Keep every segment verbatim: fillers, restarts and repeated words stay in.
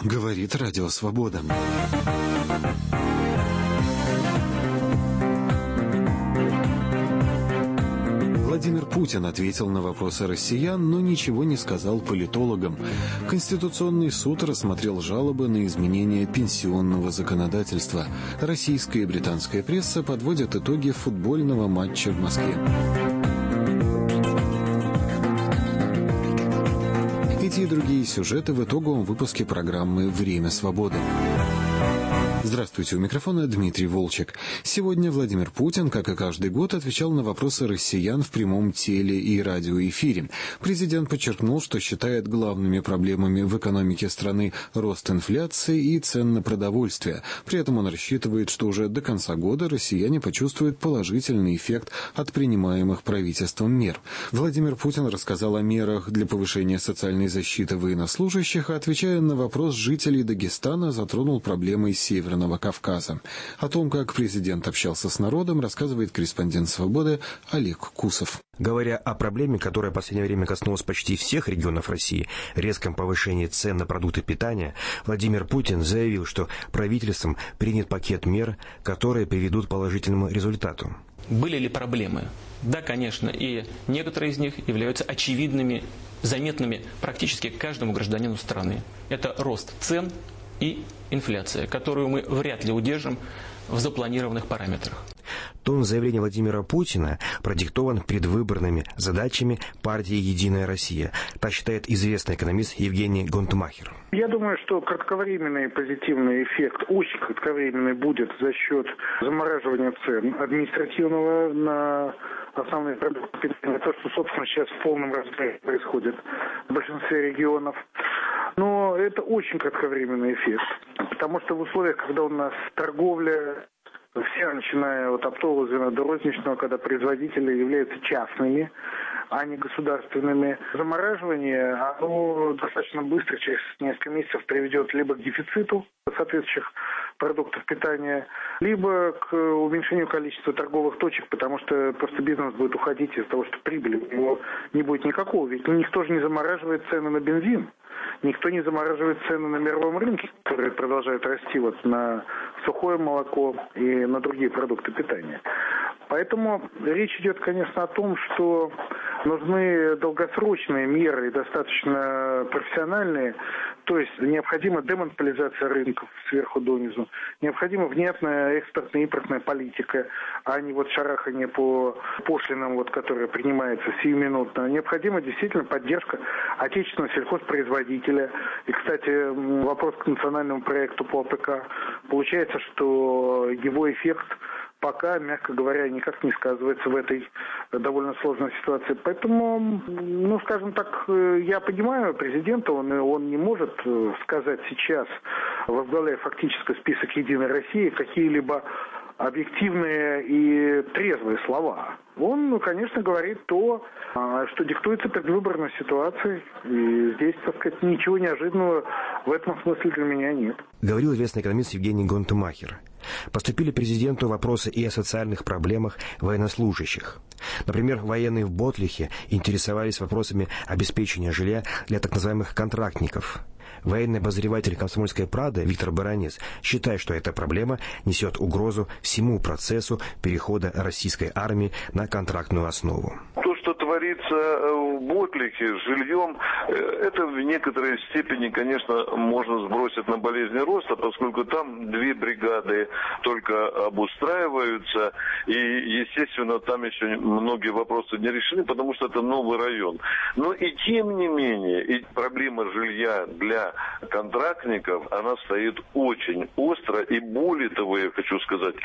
Говорит Радио Свобода. Владимир Путин ответил на вопросы россиян, но ничего не сказал политологам. Конституционный суд рассмотрел жалобы на изменение пенсионного законодательства. Российская и британская пресса подводят итоги футбольного матча в Москве. Эти и другие сюжеты в итоговом выпуске программы «Время свободы». Здравствуйте, у микрофона Дмитрий Волчек. Сегодня Владимир Путин, как и каждый год, отвечал на вопросы россиян в прямом теле- и радиоэфире. Президент подчеркнул, что считает главными проблемами в экономике страны рост инфляции и цен на продовольствие. При этом он рассчитывает, что уже до конца года россияне почувствуют положительный эффект от принимаемых правительством мер. Владимир Путин рассказал о мерах для повышения социальной защиты военнослужащих, а отвечая на вопрос жителей Дагестана, затронул проблемы Северного Кавказа. О том, как президент общался с народом, рассказывает корреспондент «Свободы» Олег Кусов. Говоря о проблеме, которая в последнее время коснулась почти всех регионов России, резком повышении цен на продукты питания, Владимир Путин заявил, что правительством принят пакет мер, которые приведут к положительному результату. Были ли проблемы? Да, конечно, и некоторые из них являются очевидными, заметными практически каждому гражданину страны. Это рост цен и инфляция, которую мы вряд ли удержим в запланированных параметрах. Тон заявления Владимира Путина продиктован предвыборными задачами партии «Единая Россия». Так считает известный экономист Евгений Гонтмахер. Я думаю, что кратковременный позитивный эффект, очень кратковременный, будет за счет замораживания цен административного на основные продукты питания. То, что, собственно, сейчас в полном разгаре происходит в большинстве регионов. Но это очень кратковременный эффект, потому что в условиях, когда у нас торговля, все, начиная от оптового звена до розничного, когда производители являются частными, а не государственными, замораживание, оно достаточно быстро, через несколько месяцев, приведет либо к дефициту соответствующих продуктов питания, либо к уменьшению количества торговых точек, потому что просто бизнес будет уходить из-за того, что прибыли у него не будет никакого. Ведь никто же не замораживает цены на бензин, никто не замораживает цены на мировом рынке, которые продолжают расти вот на сухое молоко и на другие продукты питания. Поэтому речь идет, конечно, о том, что нужны долгосрочные меры, достаточно профессиональные, то есть необходима демонополизация рынков сверху донизу, необходима внятная экспортно-импортная политика, а не вот шарахание по пошлинам, вот, которая принимается сиюминутно. Необходима действительно поддержка отечественного сельхозпроизводителя. И, кстати, вопрос к национальному проекту по АПК. Получается, что его эффект пока, мягко говоря, никак не сказывается в этой довольно сложной ситуации. Поэтому, ну, скажем так, я понимаю президента, он, он не может сказать сейчас, возглавляя фактически список «Единой России», какие-либо объективные и трезвые слова. Он, ну, конечно, говорит то, что диктуется предвыборной ситуацией. И здесь, так сказать, ничего неожиданного в этом смысле для меня нет. Говорил известный экономист Евгений Гонтмахер. Поступили президенту вопросы и о социальных проблемах военнослужащих. Например, военные в Ботлихе интересовались вопросами обеспечения жилья для так называемых контрактников. Военный обозреватель «Комсомольской правды» Виктор Баранец считает, что эта проблема несет угрозу всему процессу перехода российской армии на контрактную основу. То, что творится в Ботлихе с жильем, это в некоторой степени, конечно, можно сбросить на болезни роста, поскольку там две бригады только обустраиваются, и, естественно, там еще многие вопросы не решены, потому что это новый район. Но и тем не менее, и проблема жилья для контрактников, она стоит очень остро, и более того, я хочу сказать,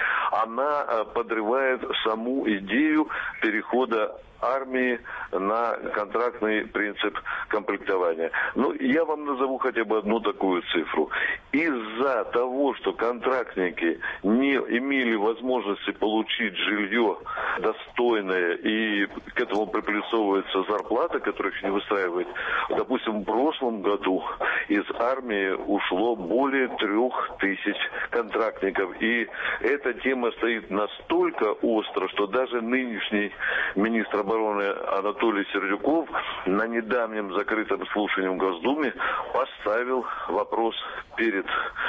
она подрывает саму идею перехода армии на контрактный принцип комплектования. Ну, я вам назову хотя бы одну такую цифру. Из-за того, что контрактники не имели возможности получить жилье достойное, и к этому приплюсовывается зарплата, которая их не выстраивает, допустим, в прошлом году из армии ушло более трех тысяч контрактников. И эта тема стоит настолько остро, что даже нынешний министр обороны Анатолий Сердюков на недавнем закрытом слушании в Госдуме поставил вопрос перед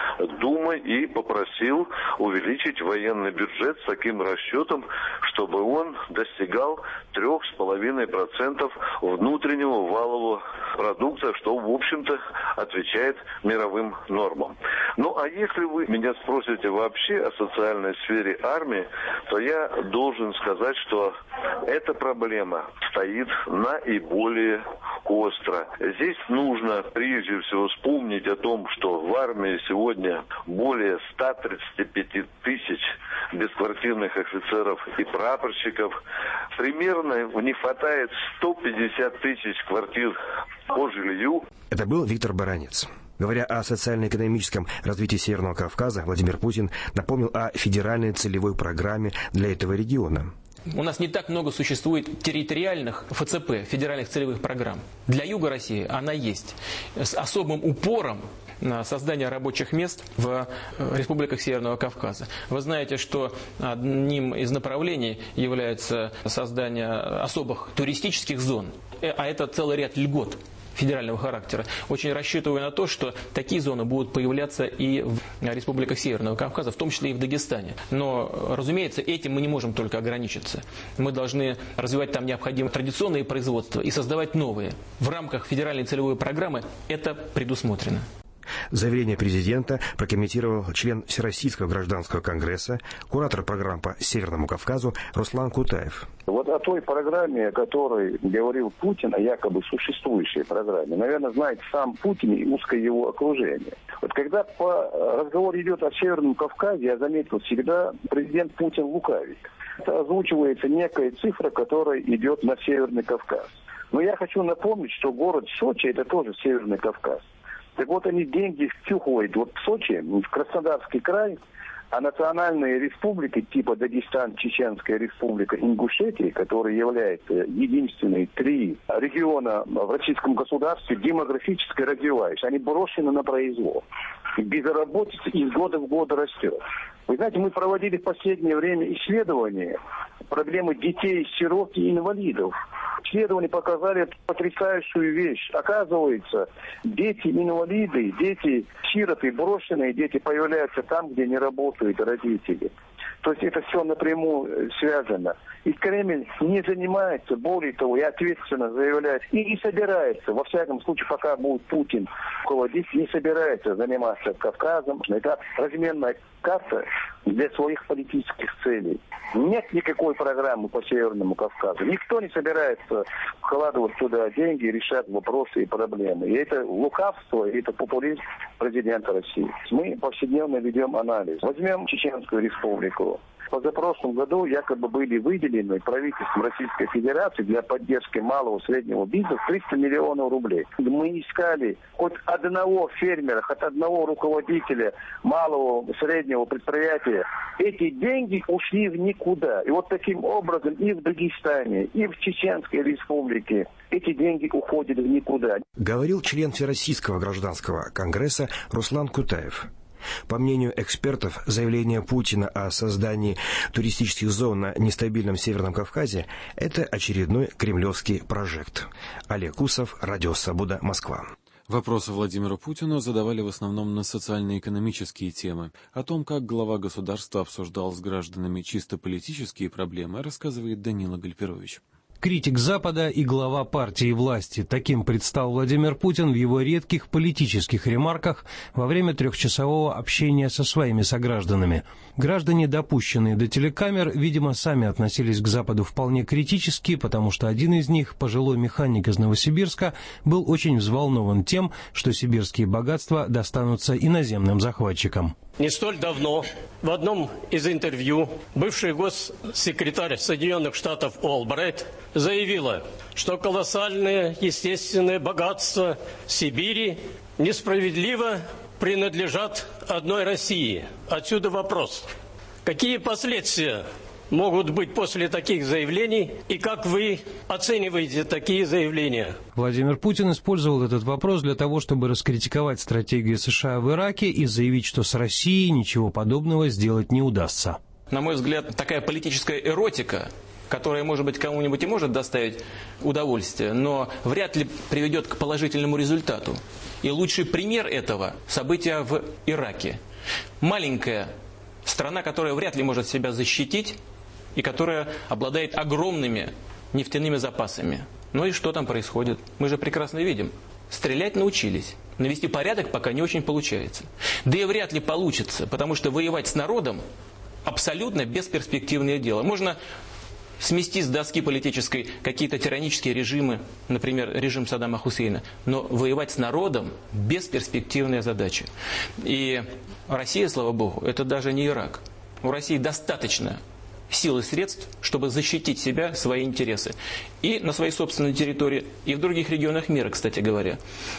Думой и попросил увеличить военный бюджет с таким расчетом, чтобы он достигал трех с половиной процентов внутреннего валового продукта, что, в общем-то, отвечает мировым нормам. Ну, а если вы меня спросите вообще о социальной сфере армии, то я должен сказать, что эта проблема стоит наиболее остро. Здесь нужно прежде всего вспомнить о том, что в армии сегодня более ста тридцати пяти тысяч бесквартирных офицеров и прапорщиков. Примерно не хватает сто пятьдесят тысяч квартир по жилью. Это был Виктор Баранец. Говоря о социально-экономическом развитии Северного Кавказа, Владимир Путин напомнил о федеральной целевой программе для этого региона. У нас не так много существует территориальных эф цэ пэ, федеральных целевых программ. Для Юга России она есть. С особым упором на создание рабочих мест в республиках Северного Кавказа. Вы знаете, что одним из направлений является создание особых туристических зон, а это целый ряд льгот федерального характера. Очень рассчитываю на то, что такие зоны будут появляться и в республиках Северного Кавказа, в том числе и в Дагестане. Но, разумеется, этим мы не можем только ограничиться. Мы должны развивать там необходимые традиционные производства и создавать новые. В рамках федеральной целевой программы это предусмотрено. Заявление президента прокомментировал член Всероссийского гражданского конгресса, куратор программ по Северному Кавказу Руслан Кутаев. Вот о той программе, о которой говорил Путин, о якобы существующей программе, наверное, знает сам Путин и узкое его окружение. Вот когда по разговор идет о Северном Кавказе, я заметил, всегда президент Путин лукавит. Это озвучивается некая цифра, которая идет на Северный Кавказ. Но я хочу напомнить, что город Сочи – это тоже Северный Кавказ. Так вот, они деньги втюхивают вот в Сочи, в Краснодарский край, а национальные республики типа Дагестан, Чеченская республика, Ингушетия, которые являются единственные три региона в российском государстве демографически развивающиеся, они брошены на произвол. Безработица из года в год растет. Вы знаете, мы проводили в последнее время исследования проблемы детей, сирот и инвалидов. Исследования показали потрясающую вещь. Оказывается, дети-инвалиды, дети-сироты, брошенные дети появляются там, где не работают родители. То есть это все напрямую связано. И Кремль не занимается, более того, и ответственно заявляет, и не собирается, во всяком случае, пока будет Путин руководить, не собирается заниматься Кавказом. Это разменная карта для своих политических целей. Нет никакой программы по Северному Кавказу. Никто не собирается вкладывать туда деньги и решать вопросы и проблемы. И это лукавство, и это популизм президента России. Мы повседневно ведем анализ. Возьмем Чеченскую республику. В позапрошлом году якобы были выделены правительством Российской Федерации для поддержки малого и среднего бизнеса триста миллионов рублей. Мы искали хоть одного фермера, хоть одного руководителя малого и среднего предприятия. Эти деньги ушли в никуда. И вот таким образом и в Дагестане, и в Чеченской республике эти деньги уходят в никуда. Говорил член Всероссийского гражданского конгресса Руслан Кутаев. По мнению экспертов, заявление Путина о создании туристических зон на нестабильном Северном Кавказе – это очередной кремлевский прожект. Олег Усов, Радио Свобода, Москва. Вопросы Владимиру Путину задавали в основном на социально-экономические темы. О том, как глава государства обсуждал с гражданами чисто политические проблемы, рассказывает Данила Гальперович. Критик Запада и глава партии власти. Таким предстал Владимир Путин в его редких политических ремарках во время трехчасового общения со своими согражданами. Граждане, допущенные до телекамер, видимо, сами относились к Западу вполне критически, потому что один из них, пожилой механик из Новосибирска, был очень взволнован тем, что сибирские богатства достанутся иноземным захватчикам. Не столь давно в одном из интервью бывший госсекретарь Соединенных Штатов Олбрайт заявила, что колоссальные естественные богатства Сибири несправедливо принадлежат одной России. Отсюда вопрос. Какие последствия могут быть после таких заявлений, и как вы оцениваете такие заявления? Владимир Путин использовал этот вопрос для того, чтобы раскритиковать стратегию США в Ираке и заявить, что с Россией ничего подобного сделать не удастся. На мой взгляд, такая политическая эротика которое, может быть, кому-нибудь и может доставить удовольствие, но вряд ли приведет к положительному результату. И лучший пример этого – события в Ираке. Маленькая страна, которая вряд ли может себя защитить и которая обладает огромными нефтяными запасами. Ну и что там происходит? Мы же прекрасно видим. Стрелять научились. Навести порядок пока не очень получается. Да и вряд ли получится, потому что воевать с народом абсолютно бесперспективное дело. Можно смести с доски политической какие-то тиранические режимы, например, режим Саддама Хусейна, но воевать с народом – бесперспективная задача. И Россия, слава богу, это даже не Ирак. У России достаточно сил и средств, чтобы защитить себя, свои интересы. И на своей собственной территории, и в других регионах мира, кстати говоря.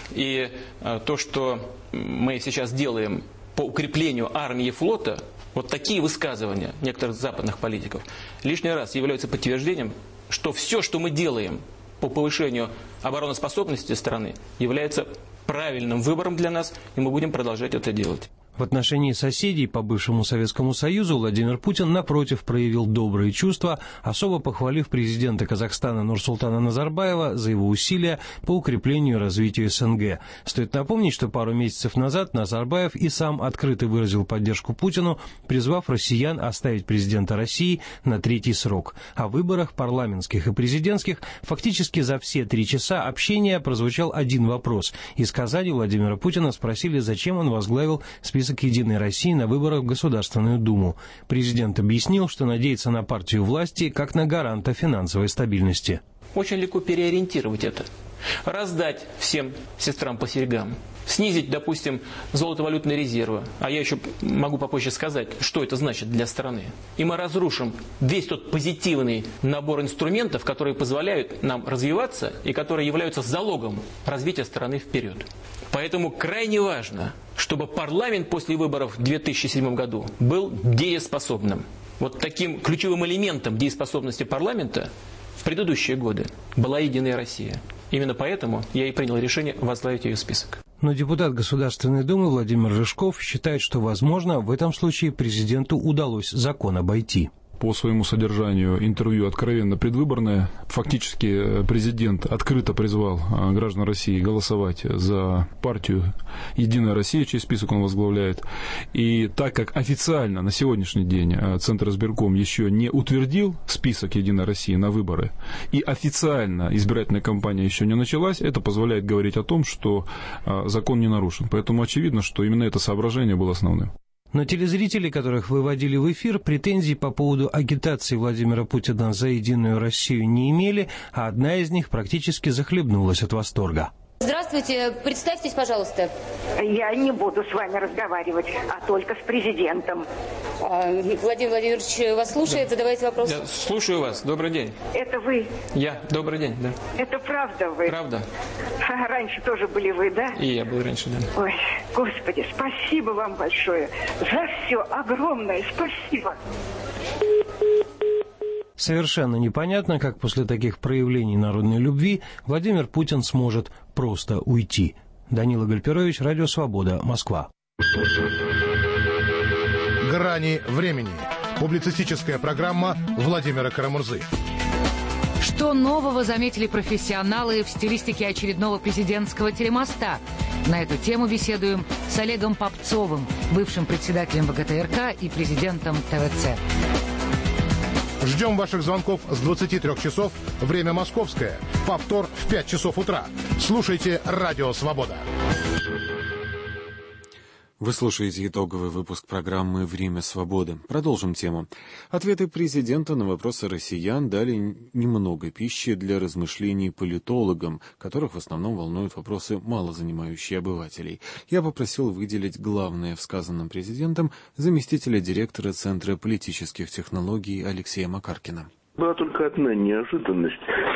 И то, что мы сейчас делаем по укреплению армии и флота, вот такие высказывания некоторых западных политиков лишний раз являются подтверждением, что все, что мы делаем по повышению обороноспособности страны, является правильным выбором для нас, и мы будем продолжать это делать. В отношении соседей по бывшему Советскому Союзу Владимир Путин, напротив, проявил добрые чувства, особо похвалив президента Казахстана Нурсултана Назарбаева за его усилия по укреплению и развитию СНГ. Стоит напомнить, что пару месяцев назад Назарбаев и сам открыто выразил поддержку Путину, призвав россиян оставить президента России на третий срок. О выборах парламентских и президентских фактически за все три часа общения прозвучал один вопрос. Из Казани Владимира Путина спросили, зачем он возглавил список «Единой России» на выборах в Государственную Думу. Президент объяснил, что надеется на партию власти как на гаранта финансовой стабильности. Очень легко переориентировать это. Раздать всем сестрам по серьгам. Снизить, допустим, золотовалютные резервы. А я еще могу попозже сказать, что это значит для страны. И мы разрушим весь тот позитивный набор инструментов, которые позволяют нам развиваться и которые являются залогом развития страны вперед. Поэтому крайне важно, чтобы парламент после выборов в две тысячи седьмом году был дееспособным. Вот таким ключевым элементом дееспособности парламента в предыдущие годы была «Единая Россия». Именно поэтому я и принял решение возглавить ее список. Но депутат Государственной Думы Владимир Рыжков считает, что, возможно, в этом случае президенту удалось закон обойти. По своему содержанию интервью откровенно предвыборное. Фактически президент открыто призвал граждан России голосовать за партию «Единая Россия», чей список он возглавляет. И так как официально на сегодняшний день Центр избирком еще не утвердил список «Единой России» на выборы, и официально избирательная кампания еще не началась, это позволяет говорить о том, что закон не нарушен. Поэтому очевидно, что именно это соображение было основным. Но телезрители, которых выводили в эфир, претензий по поводу агитации Владимира Путина за «Единую Россию» не имели, а одна из них практически захлебнулась от восторга. Здравствуйте, представьтесь, пожалуйста. Я не буду с вами разговаривать, а только с президентом. А, Владимир Владимирович вас слушает, да. Задавайте вопрос. Я слушаю вас. Добрый день. Это вы? Я. Добрый день, да. Это правда вы? Правда. А раньше тоже были вы, да? И я был раньше, да. Ой, Господи, спасибо вам большое. За все огромное спасибо. Совершенно непонятно, как после таких проявлений народной любви Владимир Путин сможет просто уйти. Данила Гальперович, Радио Свобода, Москва. «Грани времени». Публицистическая программа Владимира Карамурзы. Что нового заметили профессионалы в стилистике очередного президентского телемоста? На эту тему беседуем с Олегом Попцовым, бывшим председателем ВГТРК и президентом ТВЦ. Ждем ваших звонков с двадцати трёх часов, время московское. Повтор в пять часов утра. Слушайте «Радио Свобода». Вы слушаете итоговый выпуск программы «Время свободы». Продолжим тему. Ответы президента на вопросы россиян дали немного пищи для размышлений политологам, которых в основном волнуют вопросы, мало занимающие обывателей. Я попросил выделить главное в сказанном президентом заместителя директора Центра политических технологий Алексея Макаркина. Была только одна неожиданность.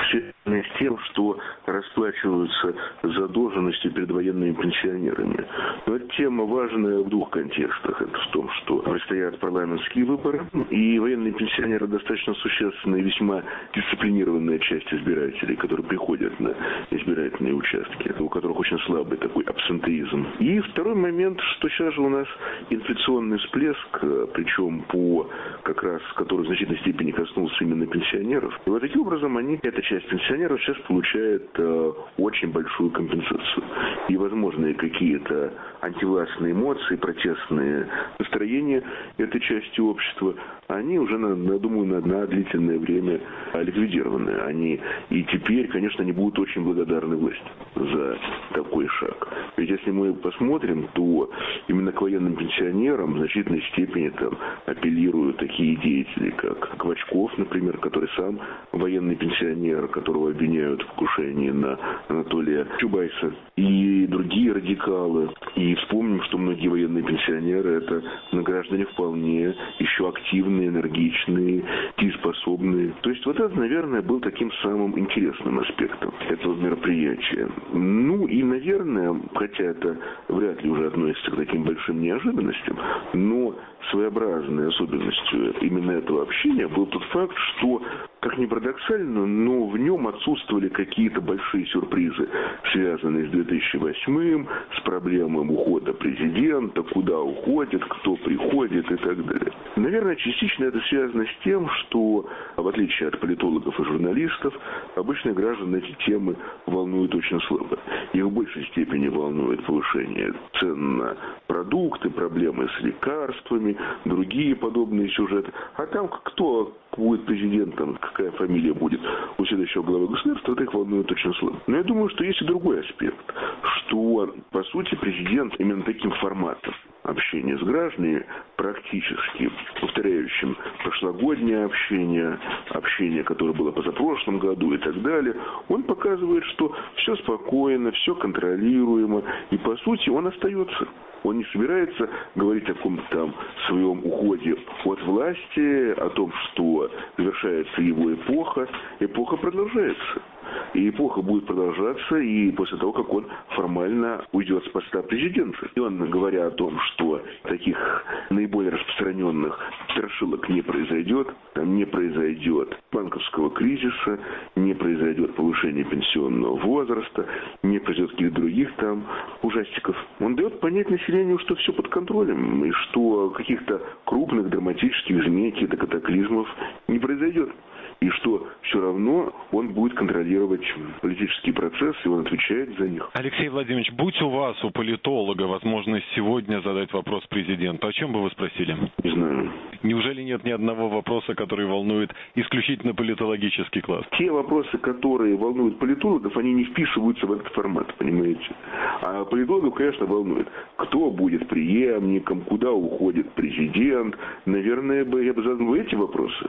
связанные с тем, что расплачиваются задолженностью перед военными пенсионерами. Но эта тема важная в двух контекстах. Это в том, что предстоят парламентские выборы, и военные пенсионеры достаточно существенная и весьма дисциплинированная часть избирателей, которые приходят на избирательные участки, у которых очень слабый такой абсентеизм. И второй момент, что сейчас же у нас инфляционный всплеск, причем по как раз, который в значительной степени коснулся именно пенсионеров. И вот таким образом они, эта часть пенсионеров сейчас получает э, очень большую компенсацию. И возможные какие-то антивластные эмоции, протестные настроения этой части общества, они уже, я думаю, на, на длительное время ликвидированы. Они и теперь, конечно, они будут очень благодарны власти за такой шаг. Ведь если мы посмотрим, то именно к военным пенсионерам в значительной степени там апеллируют такие деятели, как Квачков, например, который сам военный пенсионер, которого обвиняют в покушении на Анатолия Чубайса, и другие радикалы. И вспомним, что многие военные пенсионеры – это граждане вполне еще активные, энергичные, дееспособные. То есть вот это, наверное, был таким самым интересным аспектом этого мероприятия. Ну и, наверное, хотя это вряд ли уже относится к таким большим неожиданностям, но своеобразной особенностью именно этого общения был тот факт, что, как ни парадоксально, но в нем отсутствовали какие-то большие сюрпризы, связанные с две тысячи восьмым, с проблемой ухода президента, куда уходит, кто приходит и так далее. Наверное, частично это связано с тем, что, в отличие от политологов и журналистов, обычные граждан эти темы волнуют очень слабо. Их в большей степени волнует повышение цен на продукты, проблемы с лекарствами, другие подобные сюжеты. А там кто будет президентом, какая фамилия будет у следующего главы государства, это их волнует очень слабо. Но я думаю, что есть и другой аспект, что, по сути, президент именно таким форматом общения с гражданами, практически повторяющим прошлогоднее общение, общение, которое было позапрошлом году и так далее, он показывает, что все спокойно, все контролируемо, и, по сути, он остается. Он не собирается говорить о каком-то там своем уходе от власти, о том, что завершается его эпоха. Эпоха продолжается. И эпоха будет продолжаться и после того, как он формально уйдет с поста президента. И он, говоря о том, что таких наиболее распространенных страшилок не произойдет, там не произойдет банковского кризиса, не произойдет повышения пенсионного возраста, не произойдет каких-то других там ужастиков. Он дает понять населению, что все под контролем, и что каких-то крупных драматических изменений, каких-то катаклизмов не произойдет. И что все равно он будет контролировать политический процесс, и он отвечает за них. Алексей Владимирович, будь у вас, у политолога, возможность сегодня задать вопрос президенту, о чем бы вы спросили? Не знаю. Неужели нет ни одного вопроса, который волнует исключительно политологический класс? Те вопросы, которые волнуют политологов, они не вписываются в этот формат, понимаете? А политологов, конечно, волнует, кто будет преемником, куда уходит президент. Наверное, я бы задал эти вопросы.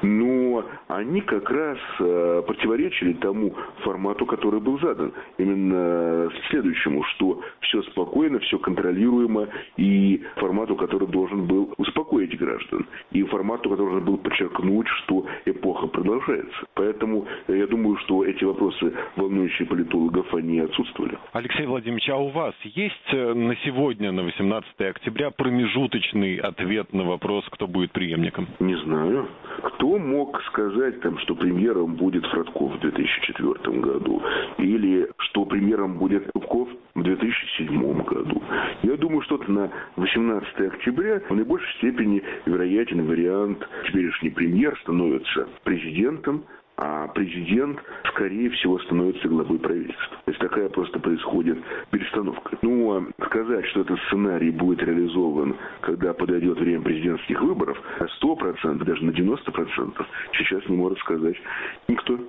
Но они как раз э, противоречили тому формату, который был задан. Именно следующему, что все спокойно, все контролируемо, и формату, который должен был успокоить граждан, и формату, который должен был подчеркнуть, что эпоха продолжается. Поэтому я думаю, что эти вопросы, волнующие политологов, они отсутствовали. Алексей Владимирович, а у вас есть на сегодня, на восемнадцатое октября, промежуточный ответ на вопрос, кто будет преемником? Не знаю. Кто мог сказать, там, что премьером будет Фродков в две тысячи четвёртом году, или что премьером будет Зубков в две тысячи седьмом году? Я думаю, что на восемнадцатое октября в наибольшей степени вероятен вариант: теперешний премьер становится президентом, а президент, скорее всего, становится главой правительства. То есть такая просто происходит перестановка. Ну, а сказать, что этот сценарий будет реализован, когда подойдет время президентских выборов, на сто процентов, даже на девяносто процентов, сейчас не может сказать никто.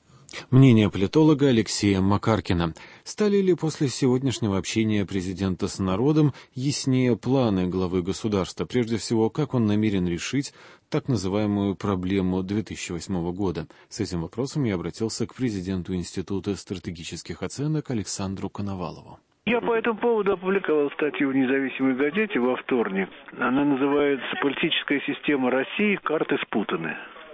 Мнение политолога Алексея Макаркина. Стали ли после сегодняшнего общения президента с народом яснее планы главы государства? Прежде всего, как он намерен решить так называемую проблему две тысячи восьмого года? С этим вопросом я обратился к президенту Института стратегических оценок Александру Коновалову. Я по этому поводу опубликовал статью в «Независимой газете» во вторник. Она называется «Политическая система России. Карты спутаны».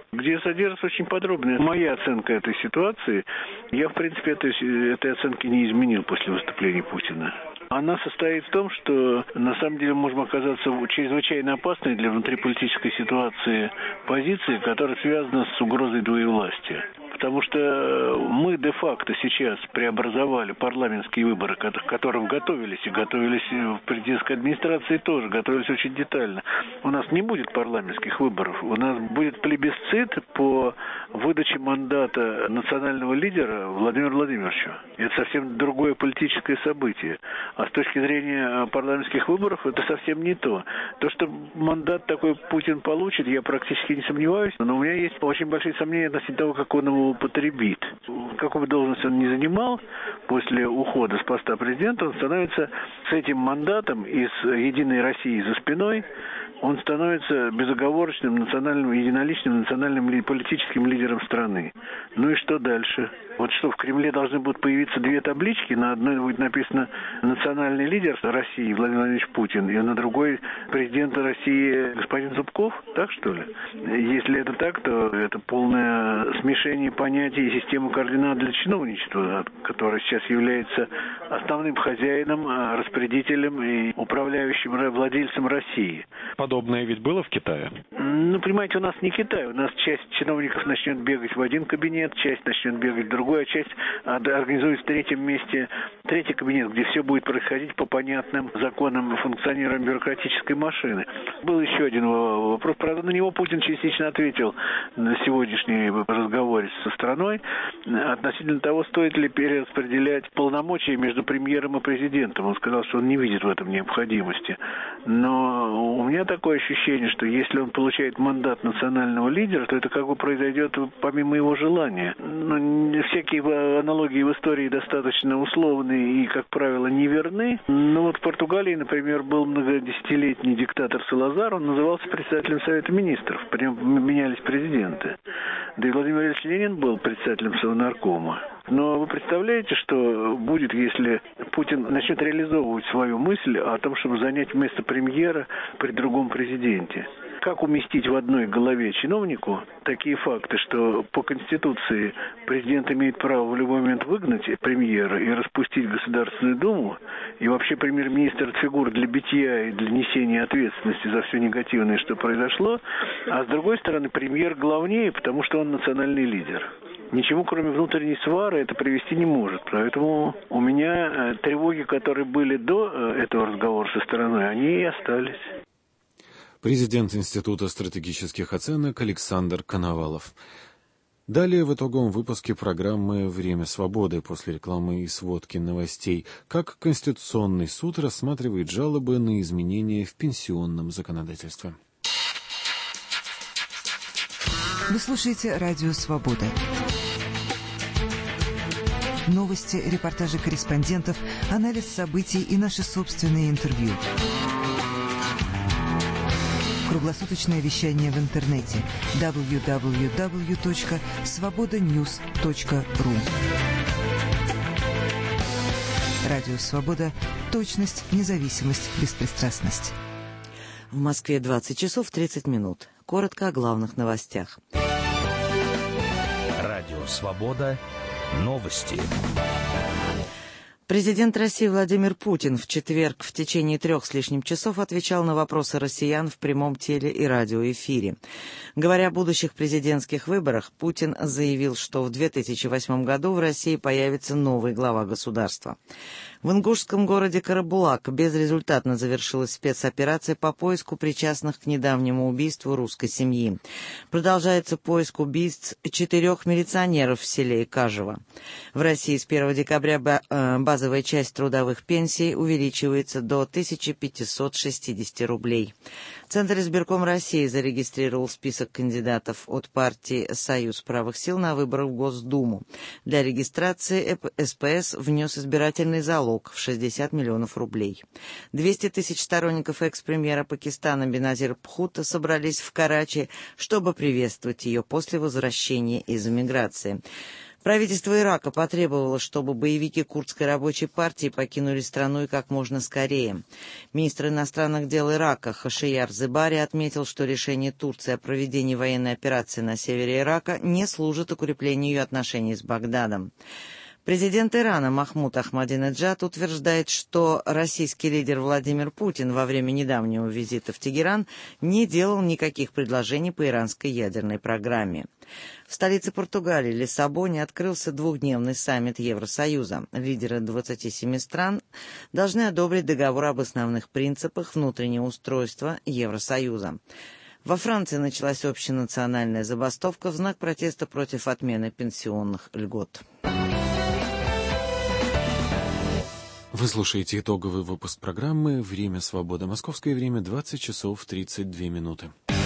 где содержится очень подробная моя оценка этой ситуации. Я, в принципе, этой, этой оценки не изменил после выступления Путина. Она состоит в том, что на самом деле можем оказаться в чрезвычайно опасной для внутриполитической ситуации позиции, которая связана с угрозой двоевластия. Потому что мы де-факто сейчас преобразовали парламентские выборы, к которым готовились, и готовились в президентской администрации тоже, готовились очень детально. У нас не будет парламентских выборов, у нас будет плебисцит по выдаче мандата национального лидера Владимиру Владимировичу. Это совсем другое политическое событие. А с точки зрения парламентских выборов это совсем не то. То, что мандат такой Путин получит, я практически не сомневаюсь, но у меня есть очень большие сомнения относительно того, как он его употребит. Какую бы должность он ни занимал, после ухода с поста президента, он становится с этим мандатом и с «Единой Россией» за спиной, он становится безоговорочным национальным, единоличным национальным политическим лидером страны. Ну и что дальше? Вот что, в Кремле должны будут появиться две таблички, на одной будет написано «Национальный лидер России Владимир Владимирович Путин», и на другой «Президент России господин Зубков», так что ли? Если это так, то это полное смешение понятий и системы координат для чиновничества, которое сейчас является основным хозяином, распорядителем и управляющим владельцем России. Подобное ведь было в Китае? Ну, понимаете, у нас не Китай. У нас часть чиновников начнет бегать в один кабинет, часть начнет бегать в другой, а часть организует в третьем месте третий кабинет, где все будет происходить по понятным законам функционирования бюрократической машины. Был еще один вопрос. Правда, на него Путин частично ответил на сегодняшней разговоре со страной относительно того, стоит ли перераспределять полномочия между премьером и президентом. Он сказал, что он не видит в этом необходимости. Но у меня такое ощущение, что если он получает мандат национального лидера, то это как бы произойдет помимо его желания. Ну, всякие аналогии в истории достаточно условные и, как правило, не верны. Но вот в Португалии, например, был многодесятилетний диктатор Салазар, он назывался председателем Совета Министров, при нем менялись президенты. Да и Владимир Ильич Ленин был председателем Совнаркома. Но вы представляете, что будет, если Путин начнет реализовывать свою мысль о том, чтобы занять место премьера при другом президенте? Как уместить в одной голове чиновнику такие факты, что по Конституции президент имеет право в любой момент выгнать премьера и распустить Государственную Думу, и вообще премьер-министр – это фигура для битья и для несения ответственности за все негативное, что произошло, а с другой стороны премьер главнее, потому что он национальный лидер. Ничему, кроме внутренней свары, это привести не может. Поэтому у меня тревоги, которые были до этого разговора со стороной, они и остались. Президент Института стратегических оценок Александр Коновалов. Далее в итоговом выпуске программы «Время свободы» после рекламы и сводки новостей. Как Конституционный суд рассматривает жалобы на изменения в пенсионном законодательстве. Вы слушаете «Радио Свобода». Новости, репортажи корреспондентов, анализ событий и наши собственные интервью. Круглосуточное вещание в интернете дабл ю дабл ю дабл ю точка свобода ньюс точка ру. Радио «Свобода». Точность, независимость, беспристрастность. В Москве двадцать часов тридцать минут. Коротко о главных новостях. Радио «Свобода». Новости. Президент России Владимир Путин в четверг в течение трех с лишним часов отвечал на вопросы россиян в прямом теле- и радиоэфире. Говоря о будущих президентских выборах, Путин заявил, что в две тысячи восьмом году в России появится новый глава государства. В ингушском городе Карабулак безрезультатно завершилась спецоперация по поиску причастных к недавнему убийству русской семьи. Продолжается поиск убийц четырех милиционеров в селе Кажево. В России с первого декабря базовая часть трудовых пенсий увеличивается до тысяча пятьсот шестьдесят рублей. Центр избирком России зарегистрировал список кандидатов от партии «Союз правых сил» на выборы в Госдуму. Для регистрации эс пэ эс внес избирательный залог в шестьдесят миллионов рублей. двести тысяч сторонников экс-премьера Пакистана Беназир Бхутто собрались в Карачи, чтобы приветствовать ее после возвращения из эмиграции. Правительство Ирака потребовало, чтобы боевики курдской рабочей партии покинули страну и как можно скорее. Министр иностранных дел Ирака Хошияр Зебари отметил, что решение Турции о проведении военной операции на севере Ирака не служит укреплению ее отношений с Багдадом. Президент Ирана Махмуд Ахмадинеджад утверждает, что российский лидер Владимир Путин во время недавнего визита в Тегеран не делал никаких предложений по иранской ядерной программе. В столице Португалии, Лиссабоне, открылся двухдневный саммит Евросоюза. Лидеры двадцати семи стран должны одобрить договор об основных принципах внутреннего устройства Евросоюза. Во Франции началась общенациональная забастовка в знак протеста против отмены пенсионных льгот. Вы слушаете итоговый выпуск программы «Время свободы». Московское время двадцать часов тридцать две минуты.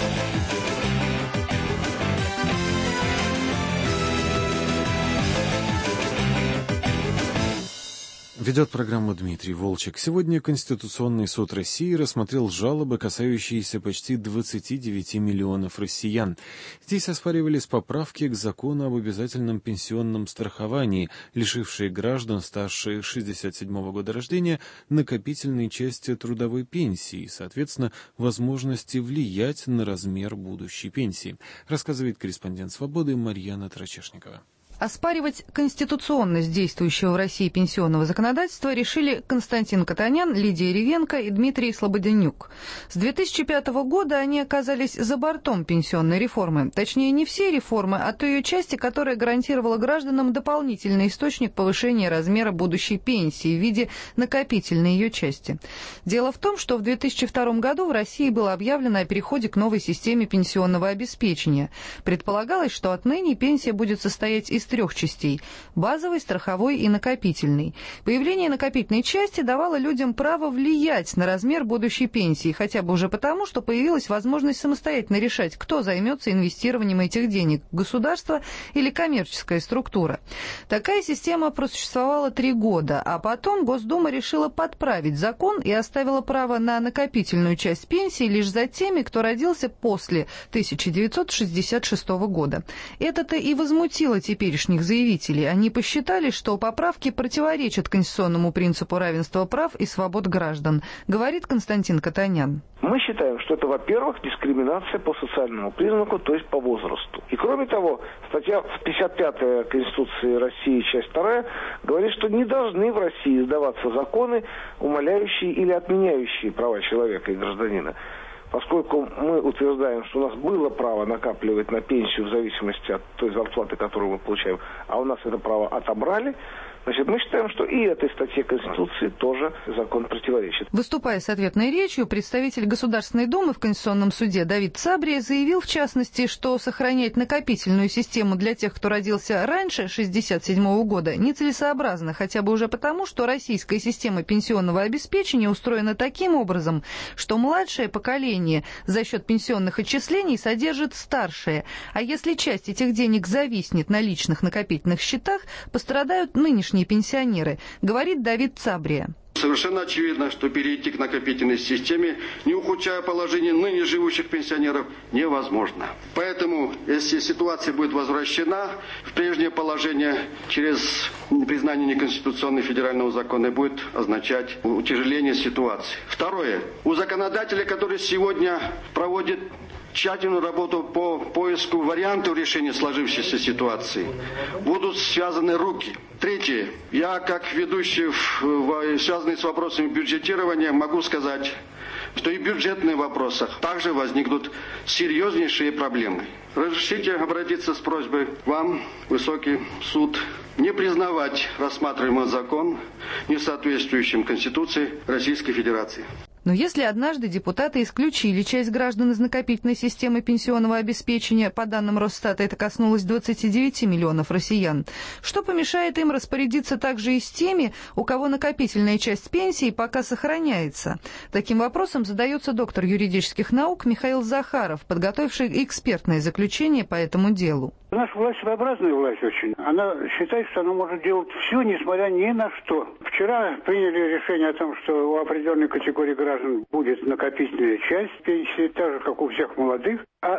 Ведет программу Дмитрий Волчек. Сегодня Конституционный суд России рассмотрел жалобы, касающиеся почти двадцати девяти миллионов россиян. Здесь оспаривались поправки к закону об обязательном пенсионном страховании, лишившие граждан старше шестьдесят седьмого года рождения накопительной части трудовой пенсии и, соответственно, возможности влиять на размер будущей пенсии, рассказывает корреспондент «Свободы» Марьяна Трачешникова. Оспаривать конституционность действующего в России пенсионного законодательства решили Константин Катанян, Лидия Ревенко и Дмитрий Слободенюк. С две тысячи пятого года они оказались за бортом пенсионной реформы. Точнее, не все реформы, а той ее части, которая гарантировала гражданам дополнительный источник повышения размера будущей пенсии в виде накопительной ее части. Дело в том, что в две тысячи втором году в России было объявлено о переходе к новой системе пенсионного обеспечения. Предполагалось, что отныне пенсия будет состоять из трех частей – базовой, страховой и накопительной. Появление накопительной части давало людям право влиять на размер будущей пенсии, хотя бы уже потому, что появилась возможность самостоятельно решать, кто займется инвестированием этих денег – государство или коммерческая структура. Такая система просуществовала три года, а потом Госдума решила подправить закон и оставила право на накопительную часть пенсии лишь за теми, кто родился после тысяча девятьсот шестьдесят шестого года. Это-то и возмутило теперь заявителей. Они посчитали, что поправки противоречат конституционному принципу равенства прав и свобод граждан, говорит Константин Катанян. Мы считаем, что это, во-первых, дискриминация по социальному признаку, то есть по возрасту. И кроме того, статья пятьдесят пятая Конституции России, часть вторая, говорит, что не должны в России издаваться законы, умаляющие или отменяющие права человека и гражданина. Поскольку мы утверждаем, что у нас было право накапливать на пенсию в зависимости от той зарплаты, которую мы получаем, а у нас это право отобрали, значит, мы считаем, что и этой статье Конституции тоже закон противоречит. Выступая с ответной речью, представитель Государственной Думы в Конституционном суде Давид Цабрия заявил, в частности, что сохранять накопительную систему для тех, кто родился раньше шестьдесят седьмого года, нецелесообразно, хотя бы уже потому, что российская система пенсионного обеспечения устроена таким образом, что младшее поколение за счет пенсионных отчислений содержит старшее, а если часть этих денег зависнет на личных накопительных счетах, пострадают нынешние пенсионеры, говорит Давид Цабрия. Совершенно очевидно, что перейти к накопительной системе, не ухудшая положение ныне живущих пенсионеров, невозможно. Поэтому, если ситуация будет возвращена в прежнее положение через признание неконституционной федерального закона, будет означать утяжеление ситуации. Второе. У законодателя, который сегодня проводит тщательную работу по поиску вариантов решения сложившейся ситуации, будут связаны руки. Третье. Я, как ведущий, в, связанный с вопросами бюджетирования, могу сказать, что и в бюджетных вопросах также возникнут серьезнейшие проблемы. Разрешите обратиться с просьбой к вам, Высокий суд, не признавать рассматриваемый закон несоответствующим Конституции Российской Федерации. Но если однажды депутаты исключили часть граждан из накопительной системы пенсионного обеспечения, по данным Росстата, это коснулось двадцати девяти миллионов россиян, что помешает им распорядиться также и с теми, у кого накопительная часть пенсии пока сохраняется? Таким вопросом задается доктор юридических наук Михаил Захаров, подготовивший экспертное заключение по этому делу. Наша власть своеобразная власть очень. Она считает, что она может делать все, несмотря ни на что. Вчера приняли решение о том, что у определенной категории граждан будет накопительная часть пенсии, так же, как у всех молодых. А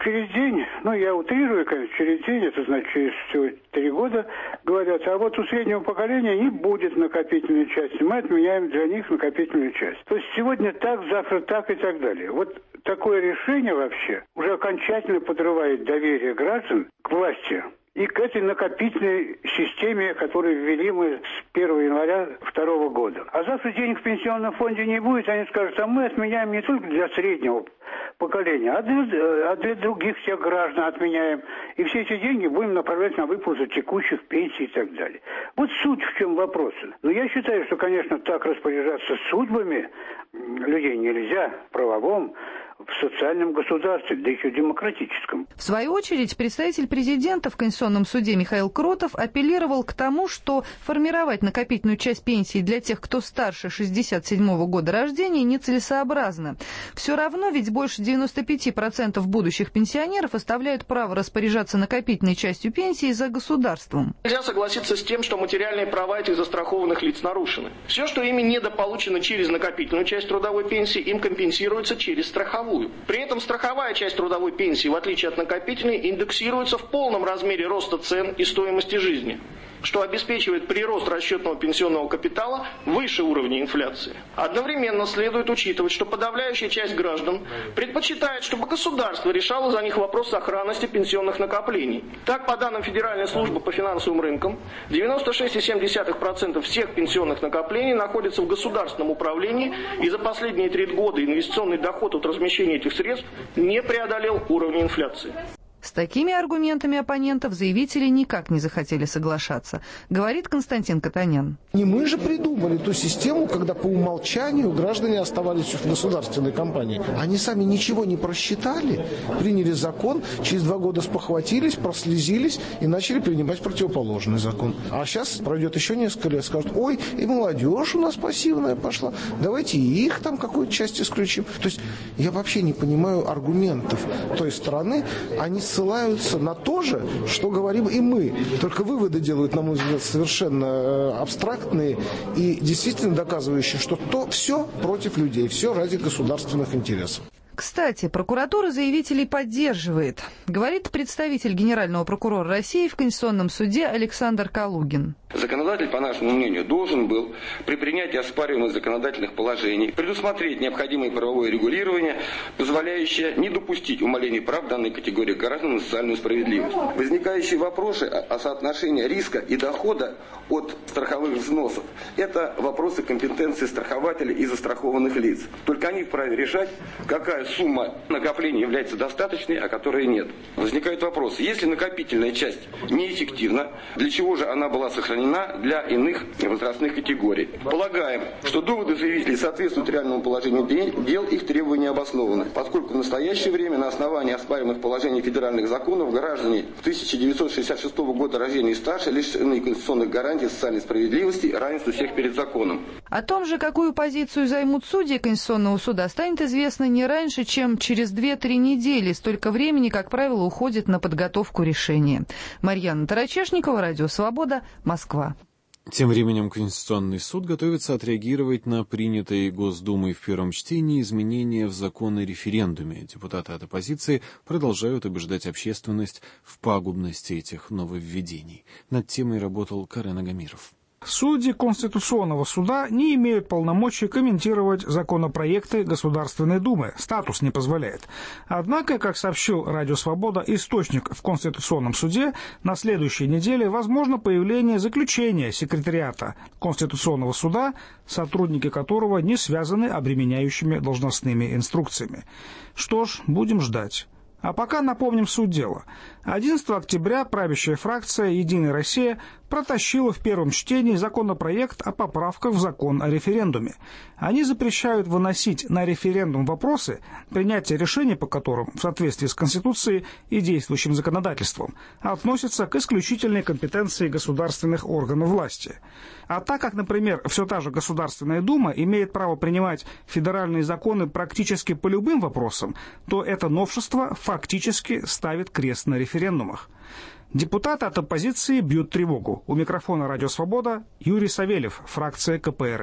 через день, ну я утрирую, конечно, через день, это значит через всего три года, говорят, а вот у среднего поколения не будет накопительной части, мы отменяем для них накопительную часть. То есть сегодня так, завтра так и так далее. Вот такое решение вообще уже окончательно подрывает доверие граждан к власти и к этой накопительной системе, которую ввели мы с первого января второго года. А завтра денег в пенсионном фонде не будет, они скажут, а мы отменяем не только для среднего поколения, а для, а для других всех граждан отменяем. И все эти деньги будем направлять на выплату текущих пенсий и так далее. Вот суть в чем вопрос. Но я считаю, что, конечно, так распоряжаться судьбами людей нельзя в правовом, в социальном государстве, да еще демократическом. В свою очередь, представитель президента в Конституционном суде Михаил Кротов апеллировал к тому, что формировать накопительную часть пенсии для тех, кто старше шестьдесят седьмого года рождения, нецелесообразно. Все равно ведь больше девяноста пяти процентов будущих пенсионеров оставляют право распоряжаться накопительной частью пенсии за государством. Нельзя согласиться с тем, что материальные права этих застрахованных лиц нарушены. Все, что ими недополучено через накопительную часть трудовой пенсии, им компенсируется через страховую. При этом страховая часть трудовой пенсии, в отличие от накопительной, индексируется в полном размере роста цен и стоимости жизни, что обеспечивает прирост расчетного пенсионного капитала выше уровня инфляции. Одновременно следует учитывать, что подавляющая часть граждан предпочитает, чтобы государство решало за них вопрос сохранности пенсионных накоплений. Так, по данным Федеральной службы по финансовым рынкам, девяносто шесть целых семь десятых процента всех пенсионных накоплений находятся в государственном управлении, и за последние три года инвестиционный доход от размещения этих средств не преодолел уровня инфляции. С такими аргументами оппонентов заявители никак не захотели соглашаться, говорит Константин Катанян. Не мы же придумали ту систему, когда по умолчанию граждане оставались в государственной компании. Они сами ничего не просчитали, приняли закон, через два года спохватились, прослезились и начали принимать противоположный закон. А сейчас пройдет еще несколько лет, скажут, ой, и молодежь у нас пассивная пошла, давайте и их там какую-то часть исключим. То есть я вообще не понимаю аргументов той стороны, они ссылаются на то же, что говорим и мы. Только выводы делают, на мой взгляд, совершенно абстрактные и действительно доказывающие, что то все против людей, все ради государственных интересов. Кстати, прокуратура заявителей поддерживает, говорит представитель Генерального прокурора России в Конституционном суде Александр Калугин. Законодатель, по нашему мнению, должен был при принятии оспариваемых законодательных положений предусмотреть необходимое правовое регулирование, позволяющее не допустить умаления прав данной категории граждан на социальную справедливость. Возникающие вопросы о соотношении риска и дохода от страховых взносов – это вопросы компетенции страхователей и застрахованных лиц. Только они вправе решать, какая сумма накопления является достаточной, а которая нет. Возникает вопрос, если накопительная часть неэффективна, для чего же она была сохранена для иных возрастных категорий? Полагаем, что доводы заявителей соответствуют реальному положению дел, их требования обоснованы, поскольку в настоящее время на основании оспариваемых положений федеральных законов граждане тысяча девятьсот шестьдесят шестого года рождения и старше лишены конституционных гарантий социальной справедливости и равенства всех перед законом. О том же, какую позицию займут судьи Конституционного суда, станет известно не раньше, чем через две-три недели. Столько времени, как правило, уходит на подготовку решения. Марьяна Тарачешникова, Радио Свобода, Москва. Тем временем Конституционный суд готовится отреагировать на принятые Госдумой в первом чтении изменения в закон о референдуме. Депутаты от оппозиции продолжают убеждать общественность в пагубности этих нововведений. Над темой работал Карен Агамиров. Судьи Конституционного суда не имеют полномочий комментировать законопроекты Государственной Думы. Статус не позволяет. Однако, как сообщил Радио Свобода источник в Конституционном суде, на следующей неделе возможно появление заключения секретариата Конституционного суда, сотрудники которого не связаны обременяющими должностными инструкциями. Что ж, будем ждать. А пока напомним суть дела. одиннадцатого октября правящая фракция «Единая Россия» протащила в первом чтении законопроект о поправках в закон о референдуме. Они запрещают выносить на референдум вопросы, принятие решений по которым в соответствии с Конституцией и действующим законодательством относятся к исключительной компетенции государственных органов власти. А так как, например, все та же Государственная Дума имеет право принимать федеральные законы практически по любым вопросам, то это новшество фактически ставит крест на референдумах. Депутаты от оппозиции бьют тревогу. У микрофона «Радио Свобода» Юрий Савельев, фракция ка пэ эр эф.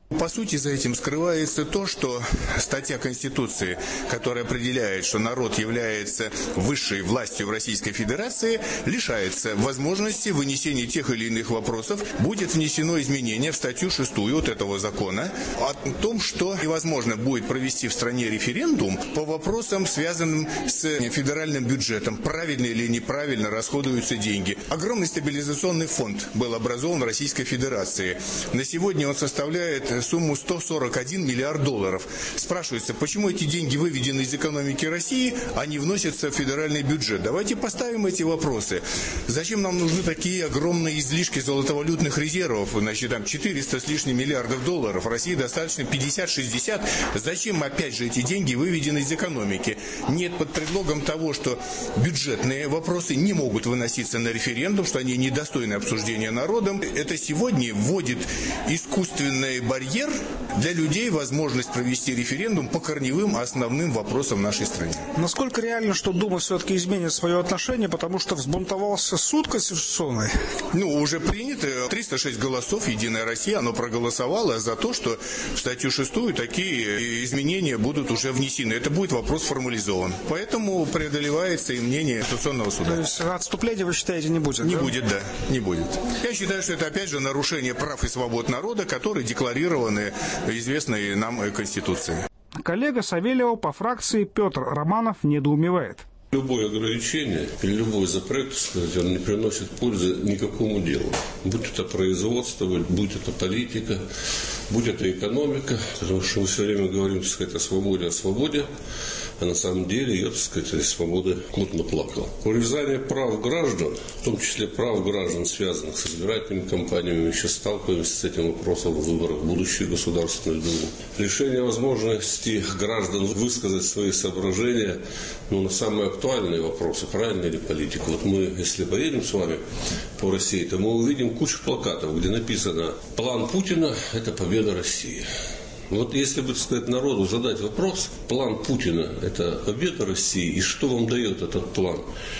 По сути, за этим скрывается то, что статья Конституции, которая определяет, что народ является высшей властью в Российской Федерации, лишается возможности вынесения тех или иных вопросов. Будет внесено изменение в статью шестую вот этого закона о том, что невозможно будет провести в стране референдум по вопросам, связанным с федеральным бюджетом. Правильно или неправильно расходуются деньги. Огромный стабилизационный фонд был образован в Российской Федерации. На сегодня он составляет сумму сто сорок один миллиард долларов. Спрашивается, почему эти деньги выведены из экономики России, а не вносятся в федеральный бюджет? Давайте поставим эти вопросы. Зачем нам нужны такие огромные излишки золотовалютных резервов? Значит, там четыреста с лишним миллиардов долларов. России достаточно пятьдесят-шестьдесят. Зачем опять же эти деньги выведены из экономики? Нет, под предлогом того, что бюджетные вопросы не могут выноситься на референдум, что они недостойны обсуждения народом. Это сегодня вводит искусственный барьер для людей, возможность провести референдум по корневым основным вопросам нашей страны. Насколько реально, что Дума все-таки изменит свое отношение, потому что взбунтовался суд конституционный? Ну, уже принято триста шесть голосов «Единая Россия», оно проголосовало за то, что в статью шестую такие изменения будут уже внесены. Это будет вопрос формализован. Поэтому преодолевается и мнение Конституционного суда. То есть отступления, вы считаете, не будет? Не да? будет, да, не будет. Я считаю, что это опять же нарушение прав и свобод народа, которые декларированы известной нам Конституцией. Коллега Савельева по фракции Петр Романов недоумевает. Любое ограничение или любой запрет, сказать, он не приносит пользы никакому делу. Будь это производство, будь это политика, будь это экономика. Потому что мы все время говорим, так сказать, о свободе, о свободе. А на самом деле ее, так сказать, свобода мутно плакала. Урезание прав граждан, в том числе прав граждан, связанных с избирательными кампаниями, еще сталкиваемся с этим вопросом в выборах будущей Государственной Думы. Лишение возможности граждан высказать свои соображения, ну, на самые актуальные вопросы, правильная ли политика. Вот мы, если поедем с вами по России, то мы увидим кучу плакатов, где написано «План Путина – это победа России». Вот если бы, так сказать, народу задать вопрос, план Путина – это победа России, и что вам дает этот план,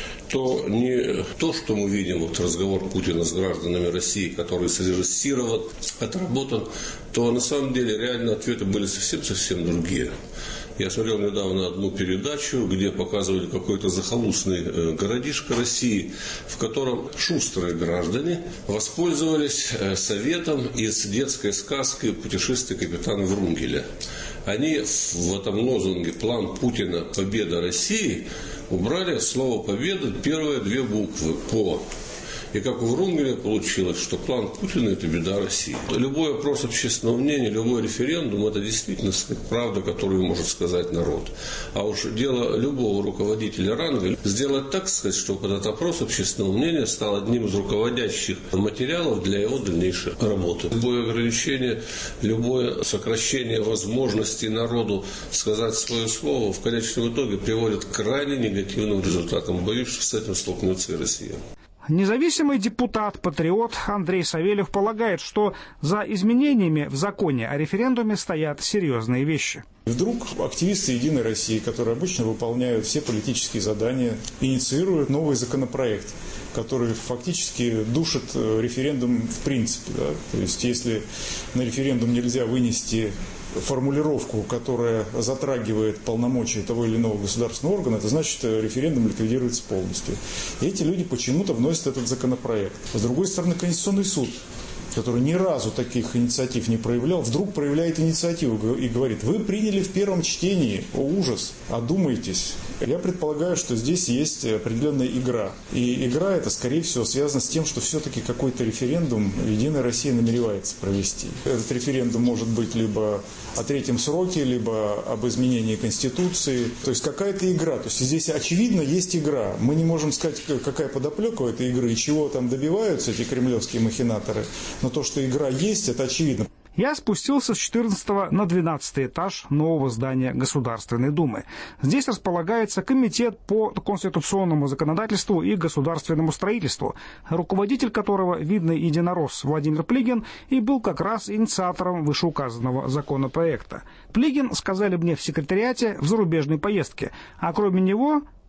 то не то, что мы видим, вот разговор Путина с гражданами России, который срежиссирован, отработан, то на самом деле реально ответы были совсем-совсем другие. Я смотрел недавно одну передачу, где показывали какой-то захолустный городишко России, в котором шустрые граждане воспользовались советом из детской сказки «Путешествие капитана Врунгеля». Они в этом лозунге «План Путина. Победа России» убрали слово «победа» первые две буквы «по». И как у Врунгеля получилось, что план Путина – это беда России. Любой опрос общественного мнения, любой референдум – это действительно, сказать, правда, которую может сказать народ. А уж дело любого руководителя ранга сделать так, сказать, чтобы этот опрос общественного мнения стал одним из руководящих материалов для его дальнейшей работы. Любое ограничение, любое сокращение возможностей народу сказать свое слово в конечном итоге приводит к крайне негативным результатам. Боюсь, что с этим столкнется и Россия. Независимый депутат-патриот Андрей Савельев полагает, что за изменениями в законе о референдуме стоят серьезные вещи. Вдруг активисты «Единой России», которые обычно выполняют все политические задания, инициируют новый законопроект, который фактически душит референдум в принципе. Да? То есть, если на референдум нельзя вынести формулировку, которая затрагивает полномочия того или иного государственного органа, это значит, референдум ликвидируется полностью. И эти люди почему-то вносят этот законопроект. С другой стороны, Конституционный суд, который ни разу таких инициатив не проявлял, вдруг проявляет инициативу и говорит: вы приняли в первом чтении, о ужас, одумайтесь. Я предполагаю, что здесь есть определенная игра. И игра эта, скорее всего, связана с тем, что все-таки какой-то референдум «Единая Россия» намеревается провести. Этот референдум может быть либо о третьем сроке, либо об изменении Конституции. То есть какая-то игра. То есть здесь очевидно есть игра. Мы не можем сказать, какая подоплека у этой игры и чего там добиваются эти кремлевские махинаторы. Но то, что игра есть, это очевидно. Я спустился с четырнадцатого на двенадцатый этаж нового здания Государственной Думы. Здесь располагается комитет по конституционному законодательству и государственному строительству, руководитель которого видный единорос Владимир Плигин и был как раз инициатором вышеуказанного законопроекта. Плигин, сказали мне в секретариате, в зарубежной поездке, а кроме него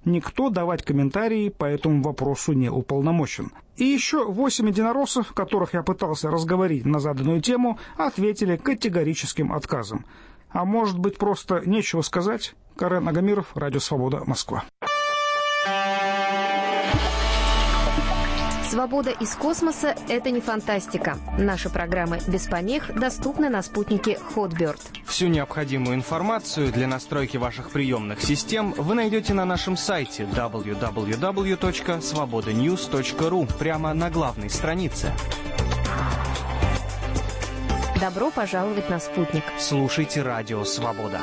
Никто давать комментарии по этому вопросу не уполномочен. И еще восемь единороссов, которых я пытался разговорить на заданную тему, ответили категорическим отказом. А может быть, просто нечего сказать? Карен Агамиров, Радио Свобода, Москва. Свобода из космоса – это не фантастика. Наши программы без помех доступны на спутнике Hotbird. Всю необходимую информацию для настройки ваших приемных систем вы найдете на нашем сайте дабл ю дабл ю дабл ю точка свобода ньюс точка ру прямо на главной странице. Добро пожаловать на спутник. Слушайте Радио Свобода.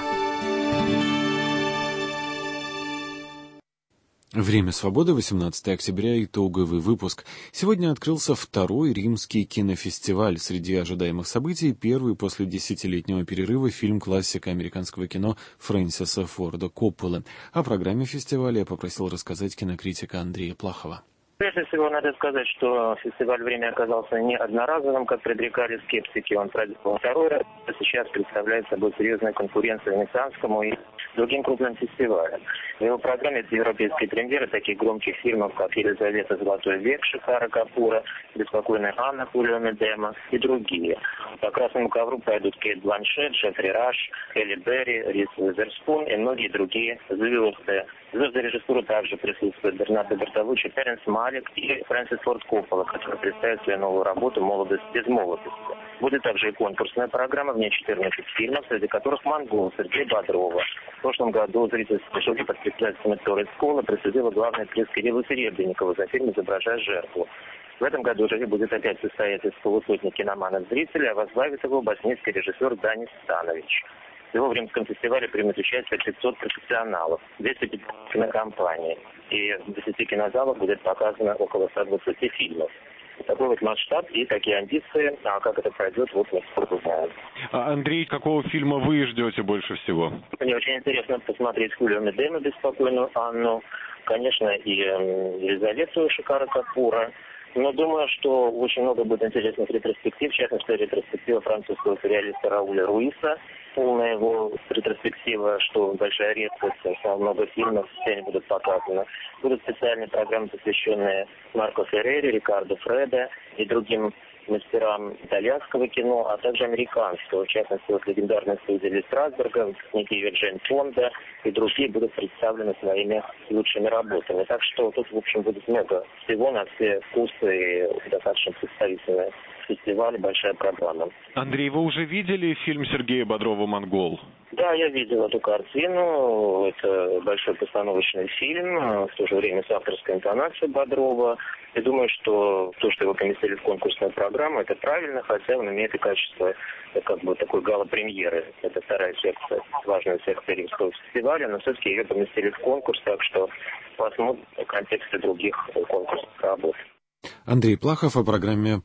Время свободы, восемнадцатое октября, итоговый выпуск. Сегодня открылся второй римский кинофестиваль. Среди ожидаемых событий первый после десятилетнего перерыва фильм классика американского кино Фрэнсиса Форда Копполы. О программе фестиваля я попросил рассказать кинокритика Андрея Плахова. Прежде всего, надо сказать, что фестиваль «Время» оказался не одноразовым, как предрекали скептики. Он проделал второй раз, а сейчас представляет собой серьезную конкуренцию Венецианскому и другим крупным фестивалям. В его программе это европейские премьеры таких громких фильмов, как «Елизавета. Золотой век» Шикара Капура, «Беспокойная Анна» Хулио Медема и другие. По красному ковру пойдут Кейт Бланшетт, Джеффри Раш, Элли Берри, Риз Уизерспун и многие другие звезды. Звезды режиссуры также присутствуют Бернардо Бертолуччи, Теренс Малик и Фрэнсис Форд Коппола, который представит свою новую работу «Молодость без молодости». Будет также и конкурсная программа, в ней четырнадцать фильмов, среди которых «Монгол» Сергея Бодрова. В прошлом году зрительское жюри под председательством Виктории Скола присудило главный приз Кириллу Серебренникову за фильм «Изображая жертву». В этом году жюри будет опять состоять из полусотни киноманов-зрителей, а возглавит его боснийский режиссер Данис Станович. Всего в Римском фестивале примут участие пятьсот профессионалов, двести пятьдесят кинокомпаний. И в десяти кинозалах будет показано около ста двадцати фильмов. Такой вот масштаб и такие амбиции. А как это пройдет, вот мы скоро узнаем. А, Андрей, какого фильма вы ждете больше всего? Мне очень интересно посмотреть Хулио Медема, «Беспокойную Анну». Конечно, и Елизавету Шикара Капура. Но думаю, что очень много будет интересных ретроспектив, в частности, ретроспектива французского сюрреалиста Рауля Руиса, полная его ретроспектива, что большая редкость, много фильмов, все они будут показаны. Будут специальные программы, посвященные Марко Феррере, Рикардо Фредо и другим мастерам итальянского кино, а также американского. В частности, вот легендарная студия Ли Страсберга, выпускники Евджен Фонда и другие будут представлены своими лучшими работами. Так что тут, в общем, будет много всего на все вкусы и достаточно представительный фестиваль, большая программа. Андрей, вы уже видели фильм Сергея Бодрова «Монгол»? Да, я видел эту картину. Это большой постановочный фильм, в то же время с авторской интонацией Бодрова. Я думаю, что то, что его поместили в конкурсную программу, это правильно, хотя он имеет и качество как бы такой гала-премьеры. Это вторая секция, важная секция Римского фестиваля, но все-таки ее поместили в конкурс, так что посмотрим в контексте других конкурсных работ. Андрей Плахов о программе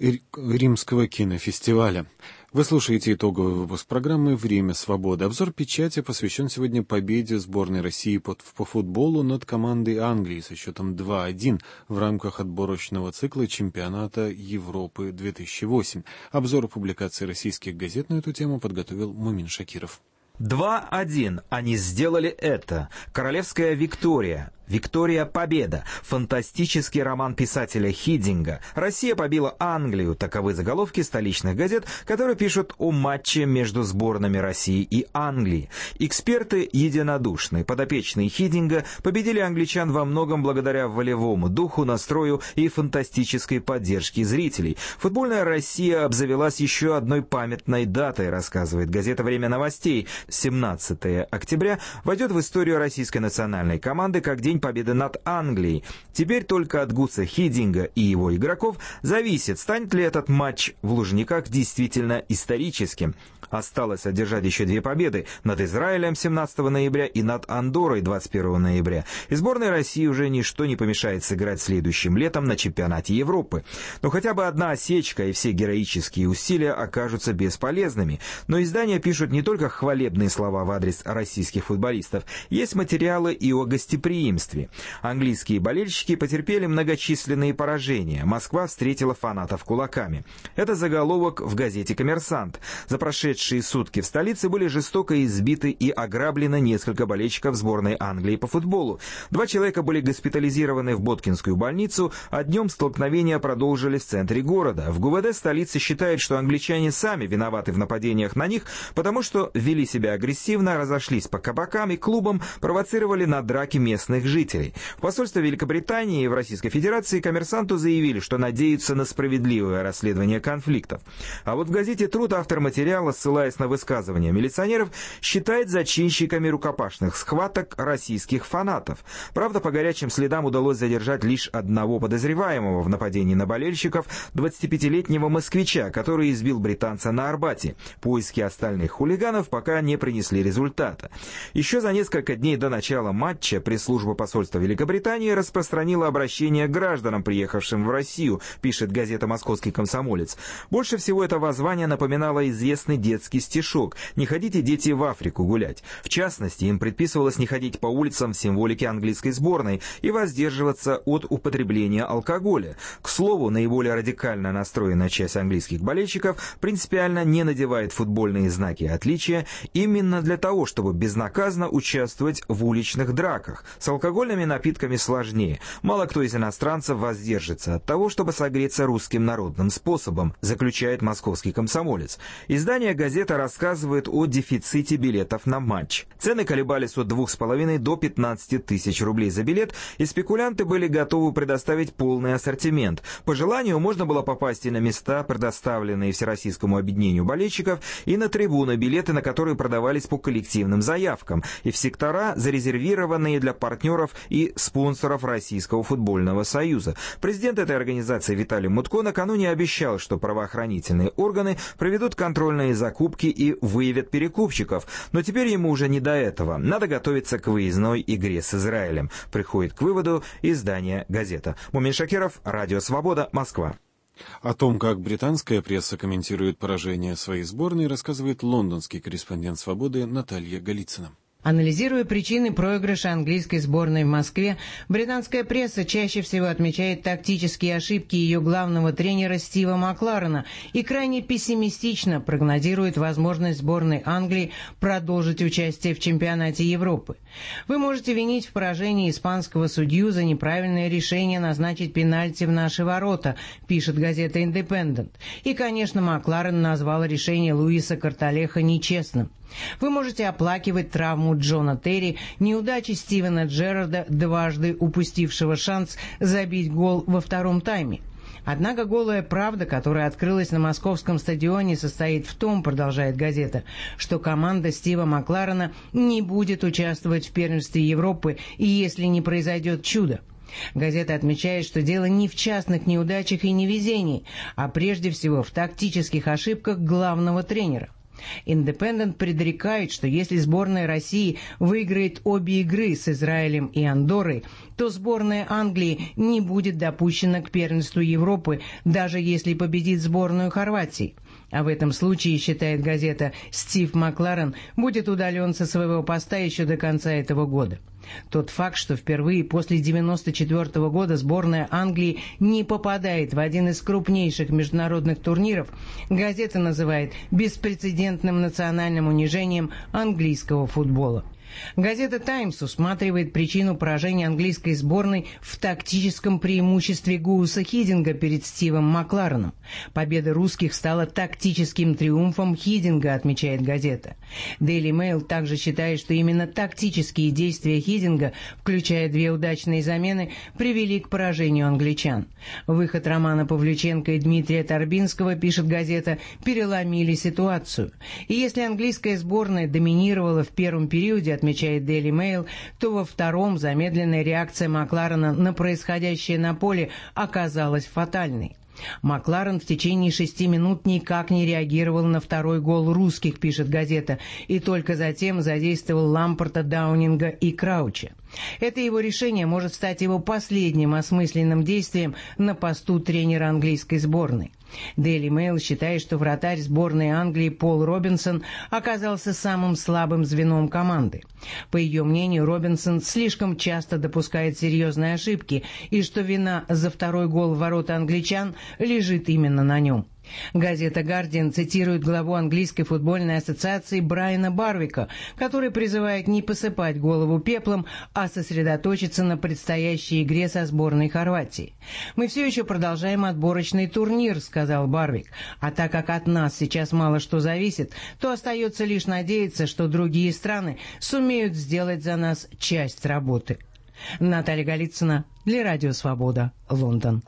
Римского кинофестиваля. Вы слушаете итоговый выпуск программы «Время свободы». Обзор печати посвящен сегодня победе сборной России по, по футболу над командой Англии со счетом два один в рамках отборочного цикла чемпионата Европы две тысячи восемь. Обзор публикации российских газет на эту тему подготовил Мумин Шакиров. два один. Они сделали это. Королевская Виктория. «Виктория. Победа». Фантастический роман писателя Хиддинга. Россия побила Англию. Таковы заголовки столичных газет, которые пишут о матче между сборными России и Англии. Эксперты единодушны. Подопечные Хиддинга победили англичан во многом благодаря волевому духу, настрою и фантастической поддержке зрителей. Футбольная Россия обзавелась еще одной памятной датой, рассказывает газета «Время новостей». семнадцатое октября войдет в историю российской национальной команды как день победы над Англией. Теперь только от Гуца Хиддинга и его игроков зависит, станет ли этот матч в Лужниках действительно историческим. Осталось одержать еще две победы над Израилем семнадцатого ноября и над Андоррой двадцать первого ноября. И сборной России уже ничто не помешает сыграть следующим летом на чемпионате Европы. Но хотя бы одна осечка и все героические усилия окажутся бесполезными. Но издания пишут не только хвалебные слова в адрес российских футболистов. Есть материалы и о гостеприимстве. Английские болельщики потерпели многочисленные поражения. Москва встретила фанатов кулаками. Это заголовок в газете «Коммерсант». За прошедшие прошедшие сутки в столице были жестоко избиты и ограблены несколько болельщиков сборной Англии по футболу. Два человека были госпитализированы в Боткинскую больницу, а днем столкновения продолжились в центре города. В ГУВД столицы считают, что англичане сами виноваты в нападениях на них, потому что вели себя агрессивно, разошлись по кабакам и клубам, провоцировали на драки местных жителей. В посольстве Великобритании и в Российской Федерации «Коммерсанту» заявили, что надеются на справедливое расследование конфликтов. А вот в газете «Труд» автор материала, ссылаясь на высказывания милиционеров, считает зачинщиками рукопашных схваток российских фанатов. Правда, по горячим следам удалось задержать лишь одного подозреваемого в нападении на болельщиков, двадцатипятилетнего москвича, который избил британца на Арбате. Поиски остальных хулиганов пока не принесли результата. Еще за несколько дней до начала матча пресс-служба посольства Великобритании распространила обращение к гражданам, приехавшим в Россию, пишет газета «Московский комсомолец». Больше всего это воззвание напоминало известный детский стишок «Не ходите, дети, в Африку гулять». В частности, им предписывалось не ходить по улицам в символике английской сборной и воздерживаться от употребления алкоголя. К слову, наиболее радикально настроенная часть английских болельщиков принципиально не надевает футбольные знаки отличия именно для того, чтобы безнаказанно участвовать в уличных драках. С алкогольными напитками сложнее. Мало кто из иностранцев воздержится от того, чтобы согреться русским народным способом, заключает «Московский комсомолец». Издание газеты рассказывает о дефиците билетов на матч. Цены колебались от двух с половиной до пятнадцати тысяч рублей за билет, и спекулянты были готовы предоставить полный ассортимент. По желанию можно было попасть и на места, предоставленные Всероссийскому объединению болельщиков, и на трибуны, билеты на которые продавались по коллективным заявкам, и в сектора, зарезервированные для партнеров и спонсоров Российского футбольного союза. Президент этой организации Виталий Мутко накануне обещал, что правоохранительные органы проведут контрольные закупки и выявят перекупщиков. Но теперь ему уже не до этого. Надо готовиться к выездной игре с Израилем. Приходит к выводу издание «Газета». Мумин Шакиров, Радио Свобода, Москва. О том, как британская пресса комментирует поражение своей сборной, рассказывает лондонский корреспондент «Свободы» Наталья Голицына. Анализируя причины проигрыша английской сборной в Москве, британская пресса чаще всего отмечает тактические ошибки ее главного тренера Стива Макларена и крайне пессимистично прогнозирует возможность сборной Англии продолжить участие в чемпионате Европы. Вы можете винить в поражении испанского судью за неправильное решение назначить пенальти в наши ворота, пишет газета «Индепендент». И, конечно, Макларен назвал решение Луиса Карталеха нечестным. Вы можете оплакивать травму Джона Терри, неудачи Стивена Джеррарда, дважды упустившего шанс забить гол во втором тайме. Однако голая правда, которая открылась на московском стадионе, состоит в том, продолжает газета, что команда Стива Макларена не будет участвовать в первенстве Европы, и если не произойдет чудо. Газета отмечает, что дело не в частных неудачах и невезении, а прежде всего в тактических ошибках главного тренера. «Индепендент» предрекает, что если сборная России выиграет обе игры с Израилем и Андоррой, то сборная Англии не будет допущена к первенству Европы, даже если победит сборную Хорватии. А в этом случае, считает газета, Стив Макларен будет удален со своего поста еще до конца этого года. Тот факт, что впервые после девяносто четвёртого года сборная Англии не попадает в один из крупнейших международных турниров, газета называет беспрецедентным национальным унижением английского футбола. Газета «Таймс» усматривает причину поражения английской сборной в тактическом преимуществе Гуса Хиддинга перед Стивом Маклареном. Победа русских стала тактическим триумфом Хиддинга, отмечает газета. Daily Mail также считает, что именно тактические действия Хиддинга, включая две удачные замены, привели к поражению англичан. Выход Романа Павлюченко и Дмитрия Торбинского, пишет газета, переломили ситуацию. И если английская сборная доминировала в первом периоде, отмечает Daily Mail, то во втором замедленная реакция Макларена на происходящее на поле оказалась фатальной. Макларен в течение шести минут никак не реагировал на второй гол русских, пишет газета, и только затем задействовал Лампорта, Даунинга и Крауча. Это его решение может стать его последним осмысленным действием на посту тренера английской сборной. Daily Mail считает, что вратарь сборной Англии Пол Робинсон оказался самым слабым звеном команды. По ее мнению, Робинсон слишком часто допускает серьезные ошибки, и что вина за второй гол в ворота англичан лежит именно на нем. Газета «Гардиан» цитирует главу английской футбольной ассоциации Брайана Барвика, который призывает не посыпать голову пеплом, а сосредоточиться на предстоящей игре со сборной Хорватии. «Мы все еще продолжаем отборочный турнир», — сказал Барвик, «а так как от нас сейчас мало что зависит, то остается лишь надеяться, что другие страны сумеют сделать за нас часть работы». Наталья Голицына для Радио Свобода, Лондон.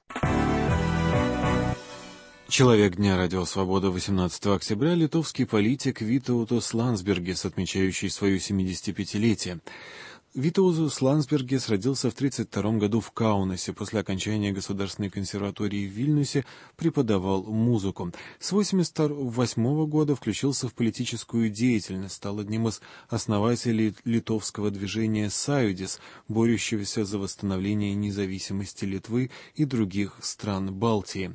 Человек дня Радио Свобода восемнадцатого октября — литовский политик Витаутас Ландсбергис, отмечающий свое семидесятипятилетие. Витаутас Ландсбергис родился в тридцать втором году в Каунасе. После окончания Государственной консерватории в Вильнюсе преподавал музыку. С восемьдесят восьмого года включился в политическую деятельность, стал одним из основателей литовского движения «Саюдис», борющегося за восстановление независимости Литвы и других стран Балтии.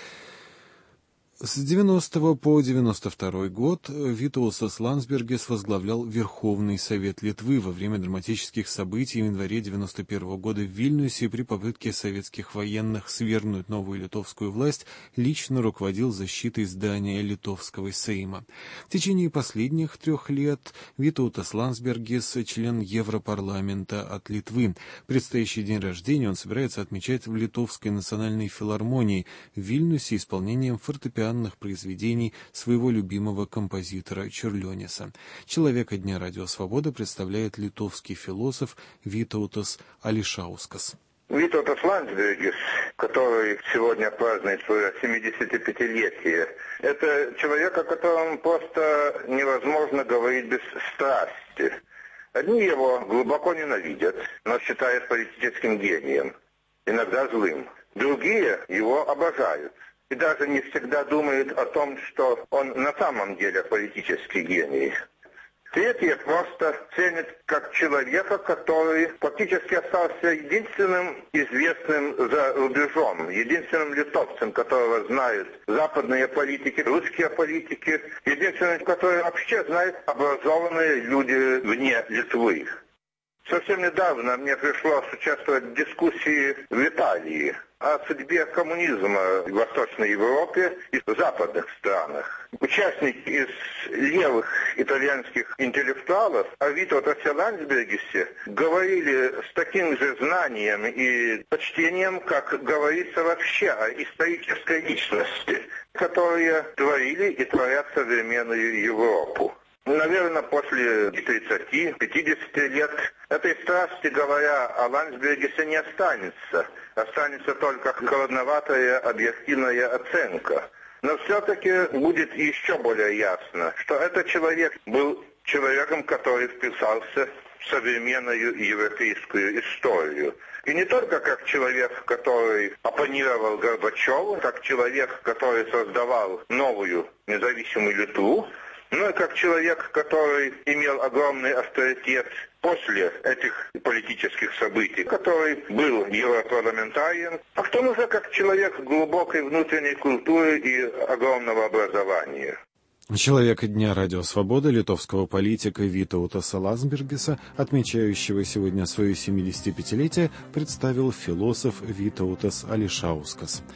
С девяностого по девяносто второй год Витаутас Ландсбергис возглавлял Верховный Совет Литвы. Во время драматических событий в январе девяносто первого года в Вильнюсе при попытке советских военных свергнуть новую литовскую власть лично руководил защитой здания литовского Сейма. В течение последних трех лет Витаутас Ландсбергис — член Европарламента от Литвы. Предстоящий день рождения он собирается отмечать в Литовской национальной филармонии в Вильнюсе исполнением фортепиано произведений своего любимого композитора Čiurlionis. Человека дня Радио Свобода представляет литовский философ Витаутас Алишаускас. Витаутас Ландсбергис, который сегодня празднует свое семидесятипятилетие, это человек, о котором просто невозможно говорить без страсти. Одни его глубоко ненавидят, но считают политическим гением, иногда злым. Другие его обожают. И даже не всегда думает о том, что он на самом деле политический гений. Третьи просто ценят как человека, который фактически остался единственным известным за рубежом, единственным литовцем, которого знают западные политики, русские политики, единственным, который вообще знают образованные люди вне Литвы. Совсем недавно мне пришлось участвовать в дискуссии в Италии о судьбе коммунизма в Восточной Европе и в западных странах. Участники из левых итальянских интеллектуалов о Витаутасе Ландсбергисе говорили с таким же знанием и почтением, как говорится вообще о исторической личности, которые творили и творят современную Европу. Наверное, после тридцати-пятидесяти лет этой страсти, говоря о Ландсбергисе, не останется. Останется только холодноватая объективная оценка. Но все-таки будет еще более ясно, что этот человек был человеком, который вписался в современную европейскую историю. И не только как человек, который оппонировал Горбачеву, как человек, который создавал новую независимую Литву, но и как человек, который имел огромный авторитет после этих политических событий, который был европарламентарием, а к тому же как человек глубокой внутренней культуры и огромного образования. Человека дня Радио Свобода, литовского политика Витаутаса Ландсбергиса, отмечающего сегодня свое семидесятипятилетие, представил философ Витаутас Алишаускас.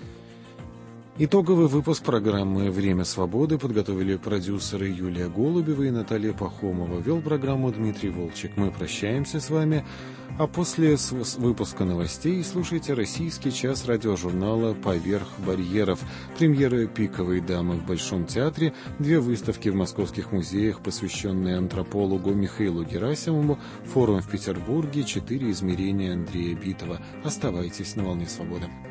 Итоговый выпуск программы «Время свободы» подготовили продюсеры Юлия Голубева и Наталья Пахомова. Вел программу Дмитрий Волчек. Мы прощаемся с вами, а после выпуска новостей слушайте «Российский час» радиожурнала «Поверх барьеров», премьеры «Пиковой дамы» в Большом театре, две выставки в московских музеях, посвященные антропологу Михаилу Герасимову, форум в Петербурге, четыре измерения Андрея Битова. Оставайтесь на волне свободы.